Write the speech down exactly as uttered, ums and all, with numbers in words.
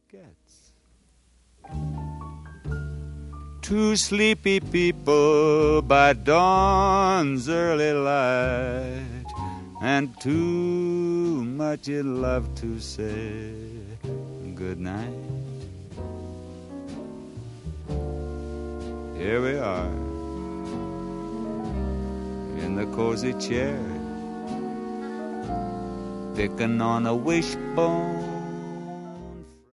gets. Two sleepy people by dawn's early light, and too much in love to say good night. Here we are in the cozy chair, picking on a wishbone